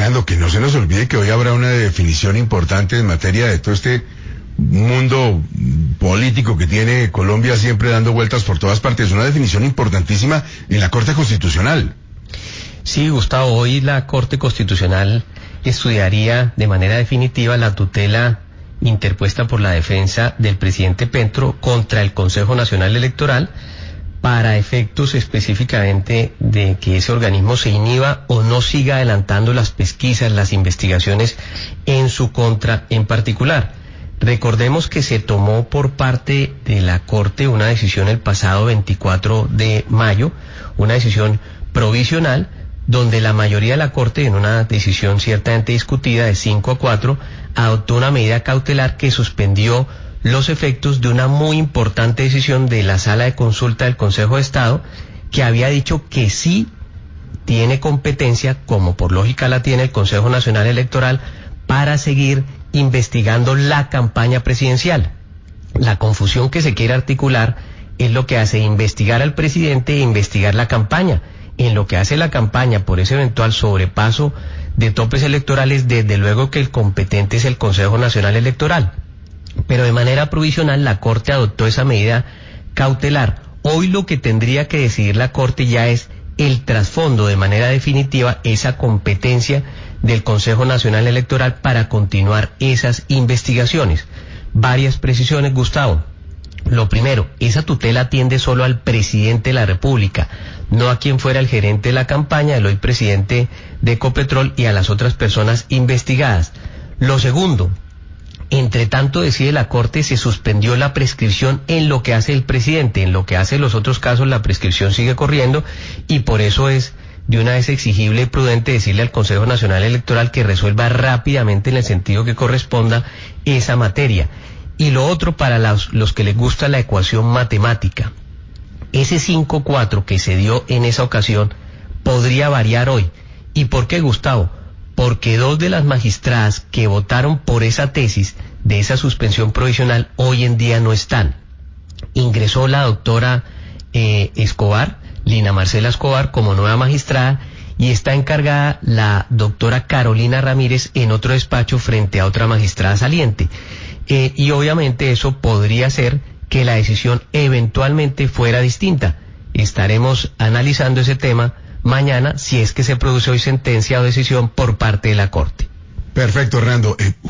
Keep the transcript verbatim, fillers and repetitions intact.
Hernando, que no se nos olvide que hoy habrá una definición importante en materia de todo este mundo político que tiene Colombia siempre dando vueltas por todas partes. Una definición importantísima en la Corte Constitucional. Sí, Gustavo, hoy la Corte Constitucional estudiaría de manera definitiva la tutela interpuesta por la defensa del presidente Petro contra el Consejo Nacional Electoral para efectos específicamente de que ese organismo se inhiba o no siga adelantando las pesquisas, las investigaciones en su contra en particular. Recordemos que se tomó por parte de la Corte una decisión el pasado veinticuatro de mayo, una decisión provisional, donde la mayoría de la Corte, en una decisión ciertamente discutida de cinco a cuatro, adoptó una medida cautelar que suspendió los efectos de una muy importante decisión de la Sala de Consulta del Consejo de Estado, que había dicho que sí tiene competencia, como por lógica la tiene el Consejo Nacional Electoral, para seguir investigando la campaña presidencial. La confusión que se quiere articular es lo que hace investigar al presidente e investigar la campaña. En lo que hace la campaña por ese eventual sobrepaso de topes electorales, desde luego que el competente es el Consejo Nacional Electoral. Pero de manera provisional la Corte adoptó esa medida cautelar. Hoy lo que tendría que decidir la Corte ya es el trasfondo, de manera definitiva, esa competencia del Consejo Nacional Electoral para continuar esas investigaciones. Varias precisiones, Gustavo. Lo primero, esa tutela atiende solo al presidente de la República, no a quien fuera el gerente de la campaña, el hoy presidente de Ecopetrol, y a las otras personas investigadas. Lo segundo, entre tanto decide la Corte, se suspendió la prescripción en lo que hace el presidente. En lo que hace los otros casos la prescripción sigue corriendo, y por eso es de una vez exigible y prudente decirle al Consejo Nacional Electoral que resuelva rápidamente, en el sentido que corresponda, esa materia. Y lo otro, para los, los que les gusta la ecuación matemática, ese cinco cuatro que se dio en esa ocasión podría variar hoy. ¿Y por qué, Gustavo? Porque dos de las magistradas que votaron por esa tesis de esa suspensión provisional hoy en día no están. Ingresó la doctora eh, Escobar, Lina Marcela Escobar, como nueva magistrada, y está encargada la doctora Carolina Ramírez en otro despacho frente a otra magistrada saliente. Eh, y obviamente eso podría hacer que la decisión eventualmente fuera distinta. Estaremos analizando ese tema mañana, si es que se produce hoy sentencia o decisión por parte de la Corte. Perfecto, Hernando. Eh,